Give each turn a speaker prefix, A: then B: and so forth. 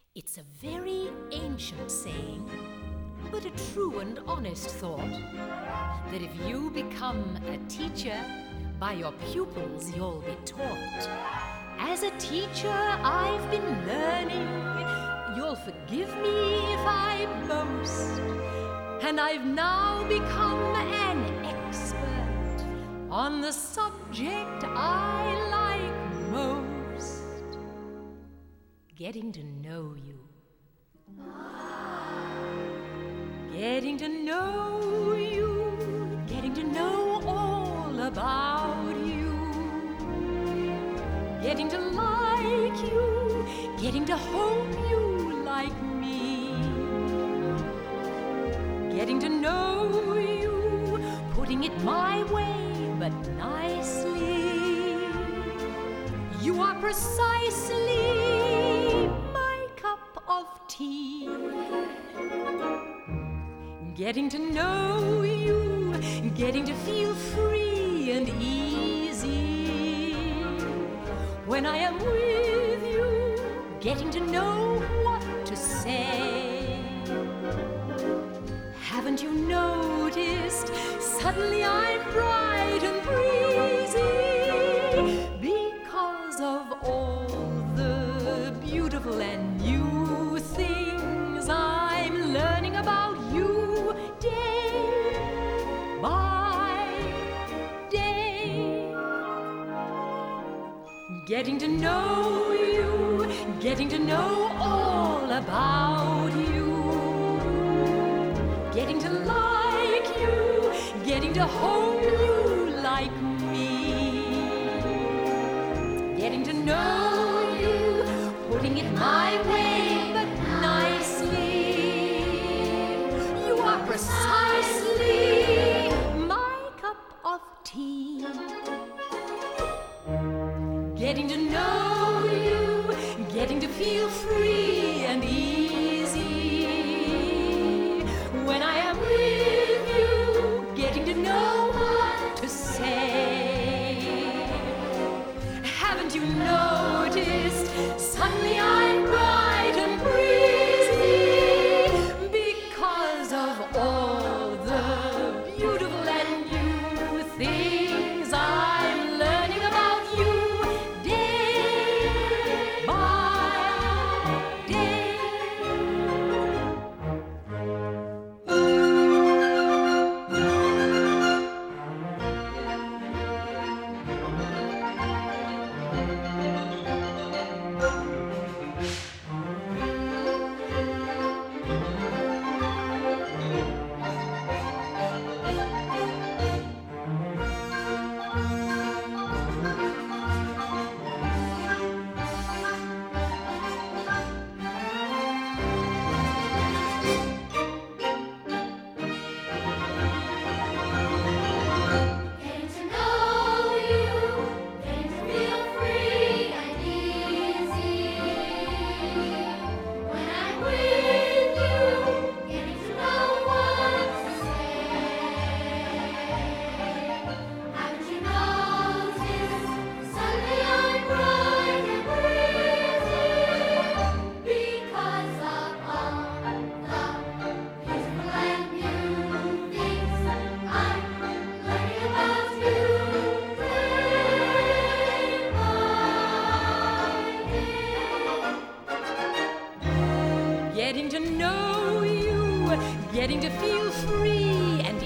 A: It's a very ancient saying, but a true and honest thought, that if you become a teacher, by your pupils you'll be taught. As a teacher I've been learning, you'll forgive me if I boast, and I've now become an expert on the subject I like most, getting to know you. Getting to know you, getting to know all about you, getting to like you, getting to hope you like me, getting to know you, putting it my way but nicely. You are precisely my cup of tea. Getting to know you, getting to feel free and easy when I am with you, getting to know what to say. Haven't you noticed, suddenly I'm bright and breezy because of all the beautiful and new things I'm learning about you day by day. Getting to know you, getting to know all about you, getting to like you, getting to hope you like me, getting to know you, putting it my way but nicely. You are precisely my cup of tea. Getting to know you, getting to feel free and easy when I am with you, getting to know what to say. Haven't you noticed, suddenly I'm bright and breezy because of all the beautiful and new things I'm learning about you day by day.
B: Getting to know you, getting to feel free and easy when I'm with you, getting to know what to say. Haven't you noticed, suddenly I'm bright and breezy because of all the beautiful and new things I'm learning about you day by day.
A: Getting to know you, getting to feel free and